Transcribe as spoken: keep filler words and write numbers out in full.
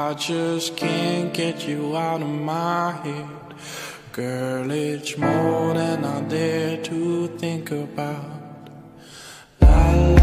I just can't get you out of my head. Girl, it's more than I dare to think about. La,